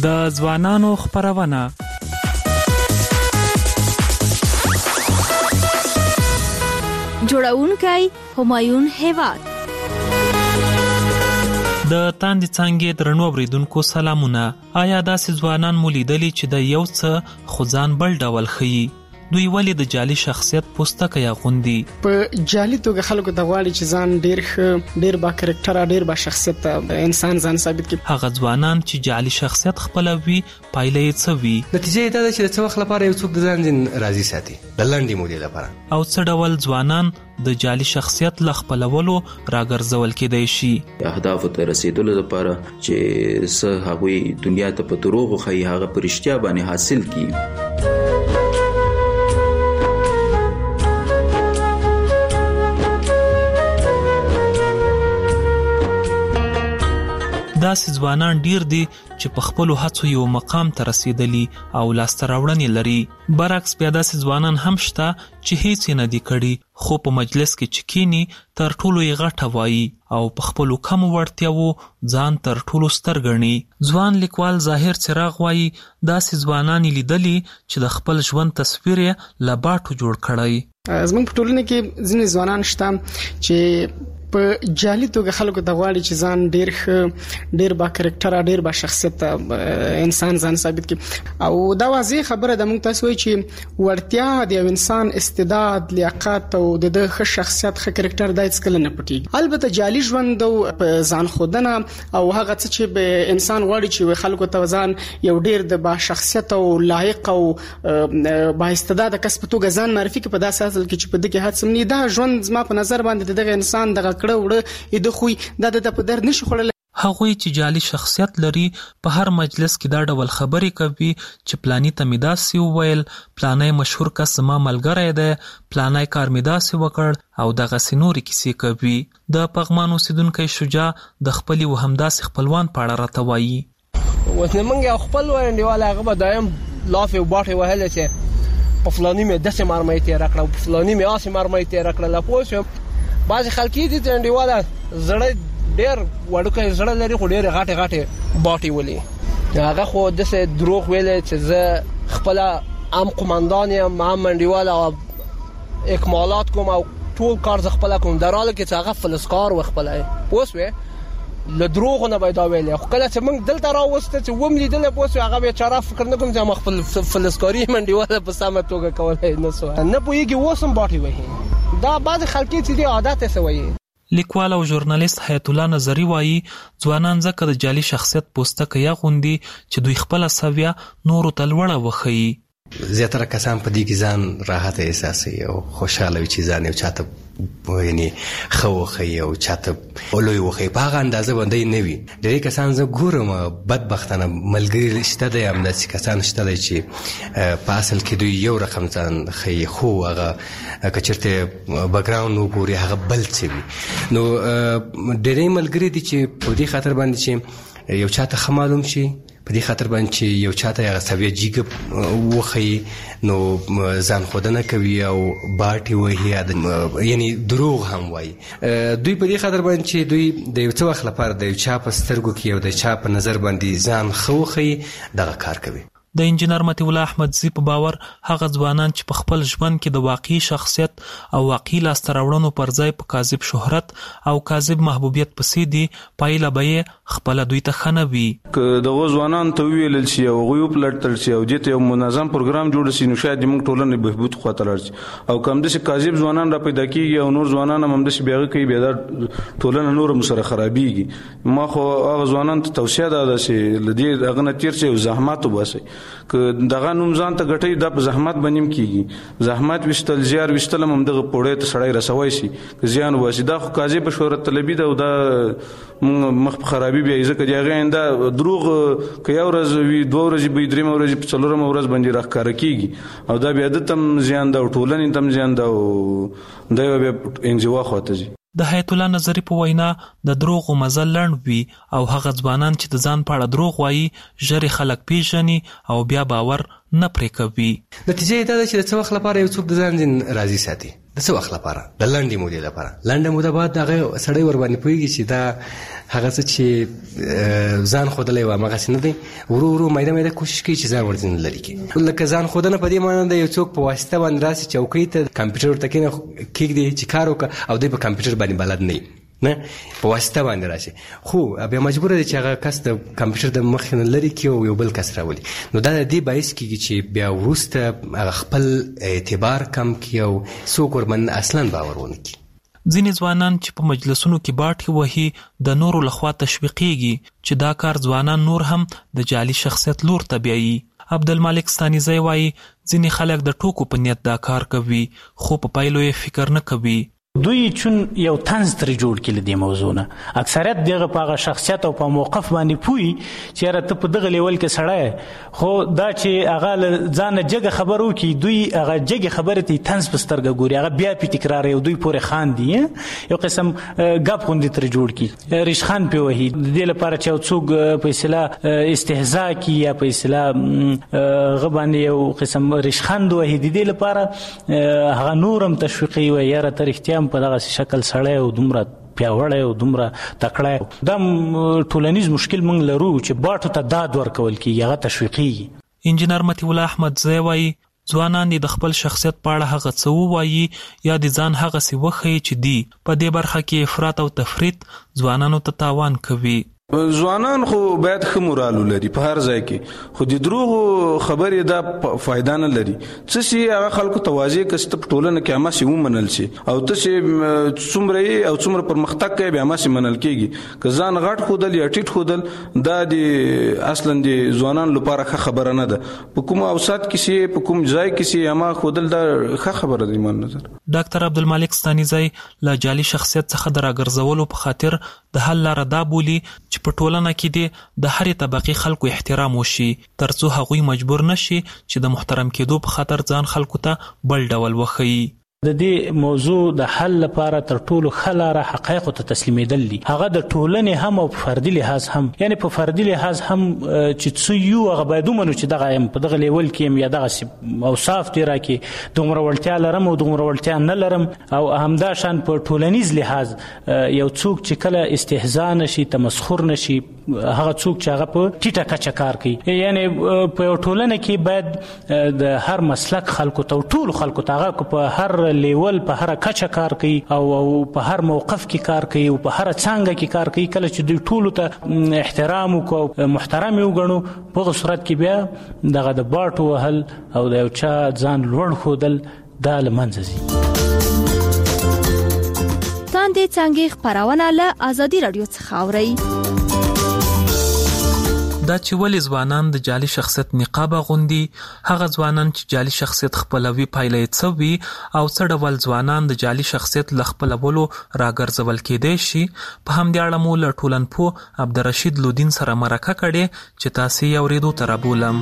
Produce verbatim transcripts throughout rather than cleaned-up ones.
د ځوانانو خپرونه. جوړونکی همایون هیواد. د تاندې څانګې درنو اوریدونکو سلامونه. آیا داسې ځوانان مو لیدلي چې د یو څه خو ځان بل ډول ښیي؟ دوی ولې د جعلي شخصیت پوستکی اغوندي؟ په جعلي توګه خلکو ته غواړي چې ځان ډیر ښه، ډیر با کرکټر، ډیر با شخصیت انسان ځان ثابت کړي. هغه ځوانان چې جعلي شخصیت خپلوي پایله یې څه وي؟ نتیجه یې دا ده چې د څه وخت لپاره یو څوک د ځان راضي ساتي د لنډې مودې لپاره. او څه ډول ځوانان د جعلي شخصیت له خپلولو راګرځول کېدای شي؟ اهدافو ته رسیدلو لپاره چې څه هغوی دنیا ته په دروغو ښیي هغه په رښتیا باندې حاصل کړي. داسې ځوانان ډیر دي چې په خپلو هڅو یو مقام ته رسیدلی او لاسته راوړنې لري. برعکس بیا داسې ځوانان هم شته چې هیڅ یې نه دي کړي، خو په مجلس کې چې کینی تر ټولو یې غټه وایي او په خپلو کمو وړتیاوو ځان تر ټولو ستر ګڼي. ځوان لیکوال ظاهر څراغ وایي داسې ځوانان لیدلي چې د خپل ژوند تصویر یې له باټو جوړ کړی. زموږ په ټولنه کې ځینې ځوانان شته چې په جعلي توګه خلکو ته غواړي چې ځان ډیر ښه، ډیر با کرکټر، ډیر با شخصیت انسان ځان ثابت کړي. او دا واضح خبره ده، موږ تاسو وایي چې ورتیا د یو انسان استعداد، لیاقت او د ښه شخصیت، ښه کرکټر د هیڅ کله نه پټي. البته جعلي ژوند او ځان خودنه او هغه څه چې به انسان غواړي چې خلکو ته ځان یو ډیر د با شخصیت او لایق او با استعداد کس په توګه ځان معرفي کړي په داسې حال کې چې په دغه هڅه نه دا ژوند زما په نظر باندې دغه انسان دغه کړه وړه د خوې د د په در نشي خړل. هغوی چې جعلي شخصیت لري په هر مجلس کې دا ډول خبرې کوي چې پلانی ته مې داسې وویل، پلانی مشهور کس زما ملګری دی، پلانی کار مې داسې وکړ او دغسې نورې کیسې کوي. د پغمان اوسیدونکی شجاع د خپلې و همداسې خپلوان په اړه راته وایي. اوس نه موږ یو خپل وړاندیواله هغه به دایم لافې باټې وهلې چې په فلاني مې داسې مرمۍ تېره کړه، په فلاني مې هسې مرمۍ تېره کړله. پوه شوم بعضې خلک دي چې انډیواله زړه ډېر وړوکی زړه لري خو ډېرې غټې غټې باټې ولي. هغه خو داسې دروغ ویلی چې زه خپله هم قمندان یم، هم انډیواله اکمالات کوم او ټول کار زه خپله کوم، در حاله کې چې هغه فلسکار و خپله. پوه شوې له دروغو نه به یې دا ویلی. خو کله چې موږ دلته راوسته چې وم لیدلی پوه شوې هغه بیچاره فکر نه کوم چې ما خپل فلسکاري یم انډیواله په سمه توګه کولی نه سوه نه پوهېږي اوس هم باټې وهي. دا بعض خلک چې دی عادت یې سوی. لیکوال او ژورنالیست حیات الله نظری وایي ځوانان ځکه د جعلي شخصیت پوستکی اغوندي چې دوی خپله سویه نورو ته لوړه وښیي. زیاتره کسان په دې کې ځان راحت احساسوي او خوشاله وي چې ځان یو چاته یعنی ښه وښیي او چاته لوی وښیي، په هغه اندازه باندې نه وي. ډېری کسان زه ګورم بدبختانه ملګري شته دی، همداسې کسان شته دی چې په اصل کې دوی یو رقم ځان ښیي خو هغه که چېرته بیکګراونډ وګوري هغه بل څه وي. نو ډېری ملګري دي چې په دې خاطر باندې چې یو چاته ښه معلوم شي، په دې خاطر باندې چې یو چاته هغه سویه جیګه وښیي نو ځان خودنه کوي او باټې وهي، یعنی دروغ هم وایي. دوی په دې خاطر باندې چې دوی د یو څه وخت لپاره د یو چا په سترګو کې او د چا په نظر باندې ځان ښه وښیي دغه کار کوي. د انجینر مطیع الله احمدزي په باور هغه ځوانان چې په خپل ژوند کې د واقعي شخصیت او واقعي لاسته راوړنو پر ځای په کاذب شهرت او کاذب محبوبیت پسې دي، پایله به یې خپله دوی ته ښه نه وي. که دغو ځوانانو ته وویلل شي او هغوی وپلټل شي او دې ته یو منظم پروګرام جوړ شي نو شاید زموږ ټولنې بهبود خواته لاړ شي. او که همداسې کاذب ځوانان را پیدا کېږي او نور ځوانان هم همداسې بیا هغه کوي، بیا دا ټولنه نور هم سره خرابېږي. ما خو هغه ځوانانو ته توصیه ده چې له دې هغه نه تېر شي او زحمت وباسئ. که دغه نوم ځان ته ګټئ دا په زحمت باندې هم کېږي. زحمت ویشتل زیار ویشتل هم همدغه پوړۍ ته سړی رسوی شي که زیان وباسي. دا خو کاذبه شهرت طلبي ده او دا مخ په خرابي بیایي. ځکه د هغې آینده دروغ که یو ورځ وي، دوه ورځې به وي، درېیمه ورځ په څلورمه ورځ باندې راښکاره کېږي او دا بیا ده ته هم زیان ده او ټولنې ته هم زیان ده او دا به بیا انزوا خواته ځي. د حیات الله نظری په وینا د دروغو مزل لنډ وي او هغه ځوانان چې د ځان په اړه دروغ وایي ژر خلک پیژني او بیا باور نه پرې کوي. نتیجه دا ده چې د څه وخت لپاره یو څوک د ځان ځین راضي ساتي، د څه وخت لپاره، د لنډې مودې لپاره. لنډه موده بعد هغه سړی ور باندې پوهېږي چې دا هغه څه چې ځان ښودلی و همغسې نه دی، ورو ورو میده میده کوشش کوي چې ځان ورځینې لرې کړي. لکه ځان ښودنه په دې معنی ده یو څوک په واسطه باندې راسي چوکۍ ته کمپیوټر ورته کښېږدي چې کار وکړه او دی په کمپیوټر باندې بلد نه وي، نه په واسطه باندې راشي، خو بیا مجبوره دی چې هغه کس د کمپیوټر د مخې نه لرې کړي او یو بل کس راولي. نو دا د دې باعث کېږي چې بیا وروسته هغه خپل اعتبار کم کړي او څوک ورباندې اصلا باور ونه کړي. ځینې ځوانان چې په مجلسونو کې باټې وهي د نورو لخوا تشویقېږي چې دا کار ځوانان نور هم د جعلي شخصیت لور ته بیایي. عبدالمالک ستانیزی وایي ځینې خلک د ټوکو په نیت دا کار کوي خو په پایلو یې فکر نه کوي. دوی چون یو طنز ترې جوړ کړي له دې موضوع نه، اکثریت دغه په هغه شخصیت او په موقف باندې پوي چې یاره ته په دغه لیول کې سړی، خو دا چې هغه له ځانه جګه خبر وکړي دوی هغه جګې خبرې ته طنز په سترګه ګوري، هغه بیا پې تکراروي او دوی پورې خاندي، یو قسم ګپ غوندې ترې جوړ کړي، ریشخند پې وهي د دې لپاره چې یو څوک په اصطلاح استهزا کړي یا په اصطلاح هغه باندې یو قسم ریشخند وهي، د دې لپاره هغه نور هم تشویقوي وایي یاره ته رښتیا په دغه شکل سړی او دومره پیاوړی او دومره تکړه. دا ټولنیز مشکل موږ لرو چې باټو ته داد ورکول کېږي، هغه تشویقېږي. انجینر مطیع الله احمدزی وایي ځوانان دې د خپل شخصیت په اړه هغه څه ووایي یا د ځان هغسې وښیي چې دی په دې برخه کې افراط او تفریط ځوانانو ته تاوان کوي. ځوانان خو باید ښه مورال ولري په هر ځای کې، خو د دروغو خبرې دا فایده نه لري. څه شي هغه خلکو ته واضح کړه چې ته په ټولنه کې هماسې ومنل شي او ته چې څومره یې او څومره پرمختګ کوې بیا هماسې منل کېږي. که ځان غټ ښودل یا ټیټ ښودل دا د اصلا د ځوانانو لپاره ښه خبره نه ده. په کوم اوسط کې سي په کوم ځای کې سي هما ښودل دا ښه خبره ده ایمان نظر. ډاکټر عبدالمالک ستانیزی له جعلي شخصیت څخه د راګرځولو په خاطر د حل لاره دا بولي چې په ټولنه کې دې د هرې طبقې خلکو احترام وشي ترڅو هغوی مجبور نشي چې د محترم کېدو په خاطر ځان خلکو ته بل ډول وښیي. د دې موضوع د حل لپاره تر ټولو ښه لاره حقایقو ته تسلیمېدل دي، هغه د ټولنې هم او په فردي لحاظ هم، یعنې په فردي لحاظ هم چې څه یو هغه باید ومنو چې دغه یم په دغه لیول کې یم یا دغسې اوصاف دې راکړي دومره وړتیا لرم او دومره وړتیا نه لرم، او همدا شان په ټولنیز لحاظ یو څوک چې کله استهزا نشي تمسخر نشي هغه څوک چې هغه په ټیټه کچه کار کوي، یعنې په یو ټولنه کې باید د هر مسلک خلکو ته ټولو خلکو ته هغه په هر لیول په هر کچه کار کوي او په هر موقف کې کار کوي او په هر څانګه کې کار کوي. کله چې دوی ټولو ته احترام وکړو محترم یې وګڼو په هغه صورت کې بیا دغه د باټو وهل او د یو چا ځان لوړ ښودل دا له منځه ځي. تاندې څانګې خپرونه له ازادي راډیو څخه اورئ. دا چې ولې ځوانان د جعلي شخصیت نقاب اغوندي، هغه ځوانان چې جعلي شخصیت خپلوي پایله یې څه وي او څه ډول ځوانان د جعلي شخصیت له خپلولو راګرځول کېدای شي، په همدې اړه مو له ټولنپوه عبدالرشید لودین سره مرکه کړې چې تاسې یې اورېدو ته رابولم.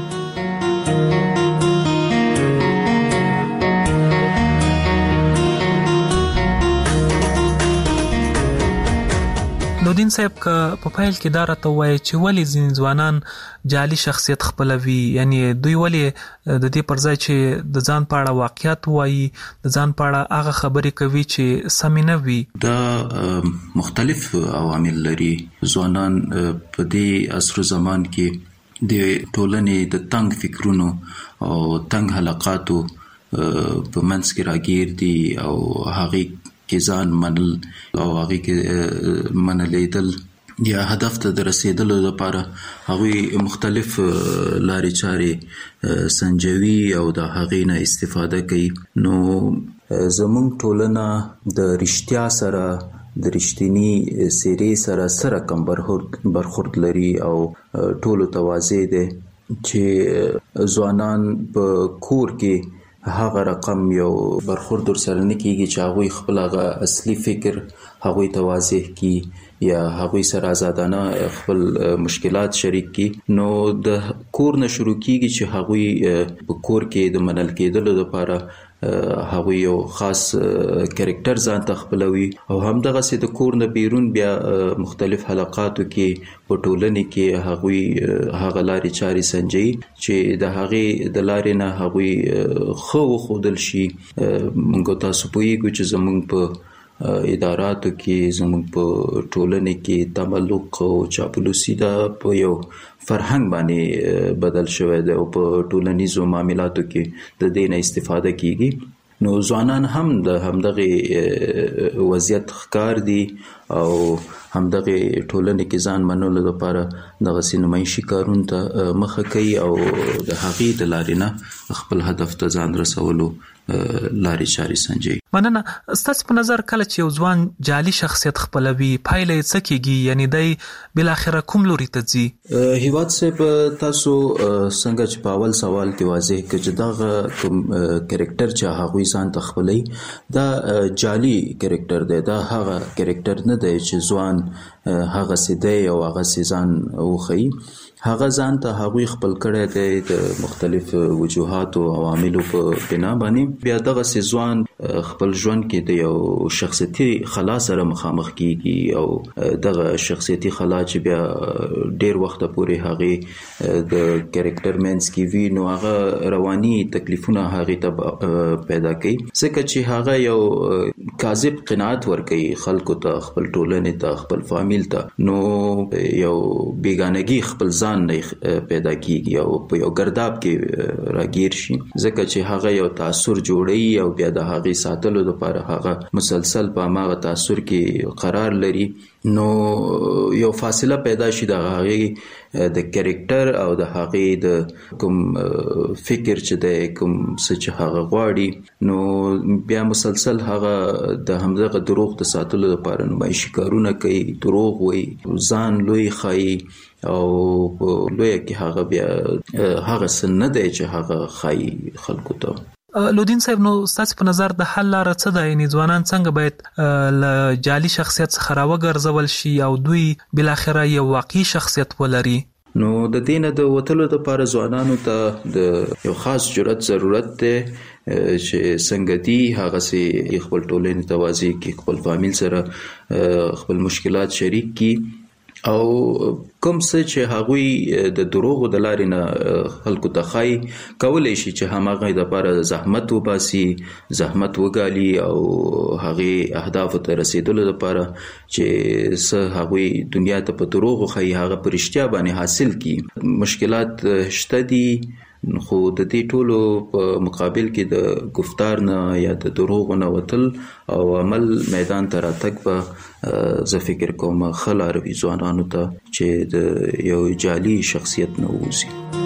لودین صاحب که په پیل کې دا راته ووایي چې ولې ځینې ځوانان جعلي شخصیت خپلوي، یعنی دوی ولې د دې پر ځای چې د ځان په اړه واقعیت وایي د ځان په اړه هغه خبرې کوي چې سمې نه وي. دا مختلف عوامل لري. ځوانان په دې عصر و زمان کې د ټولنې د تنګ فکرونو او تنګ حلقاتو په منځ کې راګیر دي او هغې کې ځان منل او هغې کې منلیدل یا هدف ته د رسیدلو لپاره هغوی مختلف لارې چارې سنجوي او د هغې نه استفاده کوي. نو زموږ ټولنه د رښتیا سره د رښتینی څېرې سره څه رقم برخورد لري او ټولو ته واضح دی چې ځوانان په کور کې هغه رقم یو برخورد ورسره نه کېږي چې هغوی خپل هغه اصلي فکر هغوی ته واضح کړي یا هغوی سره آزادانه خپل مشکلات شریک کی، نو د کور نه شروع کیږي چې هغوی په کور کې د منل کېدلو لپاره هغوی یو خاص کریکټر ځان ته خپلوي، او همدغسې د کور نه بیرون بیا مختلف حلقاتو کې په ټولنې کې هغوی هغه لارې چارې سنجوي چې د هغې د لارې نه هغوی ښه وښودل شي. موږ تاسو پوهیږو چې زموږ په اداراتو کې، زموږ په ټولنې کې تملق او چاپلوسي دا په یو فرهنګ باندې بدل شوی دی او په ټولنیزو معاملاتو کې د دې نه استفاده کیږي. نو ځوانان هم د همدغه وضعیت ښکار دي او همدغه ټولنې کې ځان منلو لپاره دغسې نمایشي کارونو ته مخه کوي او د هغې د لارې نه خپل هدف ته ځان رسولو لارې چارې سنجوي. مننه. ستاسو په نظر کله چې یو ځوان جعلي شخصیت خپلوي پایله یې څه کیږي؟ یعنی دی بالاخره کوم لوري ته ځي؟ هیواد صاحب تاسو څنګه چې په اول سوال کې واضح کړ چې دغه کوم کریکټر چې هغوی ځان ته خپلوي دا جعلي کریکټر دی، دا هغه کریکټر نه دی چې ځوان هغسې دی او هغسې ځان وښیي. هغه ځان ته هغوی خپل کړی دی د مختلف وجوهاتو او عواملو په بنا باندې. بیا دغسې ځوان خپل ژوند کې د یو شخصیتي خلا سره مخامخ کیږي او دغه شخصیتي خلا چې بیا ډیر وخت پورې هغې د کریکټر مینس کې وي، نو هغه رواني تکلیفونه هغې ته پیدا کوي، ځکه چې هغه یو کاذب قناعت ورکوي خلکو ته، خپل ټولنې ته، خپل فامیل ته. نو یو بیګانګي خپل ځان نه پیدا کیږي او په یو ګرداب کې راګیر شي، ځکه چې هغه یو تاثر جوړوي او بیا د هغې ساتلو لپاره هغه مسلسل په هماغه تاثر کې قرار لري. نو یو فاصله پیدا شي د هغې د کریکټر او د هغې د کوم فکر چې دی، کوم څه چې هغه غواړي، نو بیا مسلسل هغه د همدغه دروغ د ساتلو لپاره نمایشي کارونه کوي، دروغ وایي، ځان لوی ښایي او په لویه کې هغه بیا هغه څه نه دی چې هغه ښایي خلکو ته. لودین صاحب، نو ستاسو په نظر د حل لاره څه ده؟ یعنې ځوانان څنګه باید له جعلي شخصیت څخه راوګرځول شي او دوی بالاخره یو واقعي شخصیت ولري؟ نو د دې نه د وتلو لپاره ځوانانو ته د یو خاص جرأت ضرورت دی چې څنګه دي هغسې خپل ټولنې ته واضح کړي، خپل فامیل سره خپل مشکلات شریک کړي او کوم څه چې هغوی د دروغو د لارې نه خلکو ته ښایي کولی شي چې هماغه دپاره زحمت وباسي، زحمت وګالي او هغې اهدافو ته رسېدلو لپاره چې څه هغوی دنیا ته په دروغو ښایي هغه په رښتیا باندې حاصل کړي. مشکلات شته دي، خو د دې ټولو په مقابل کې د گفتار نه یا د دروغو نه وتل او عمل میدان ته راتګ به زه فکر کوم ښه لاره وي ځوانانو ته چې د یو جعلي شخصیت نه ووځي.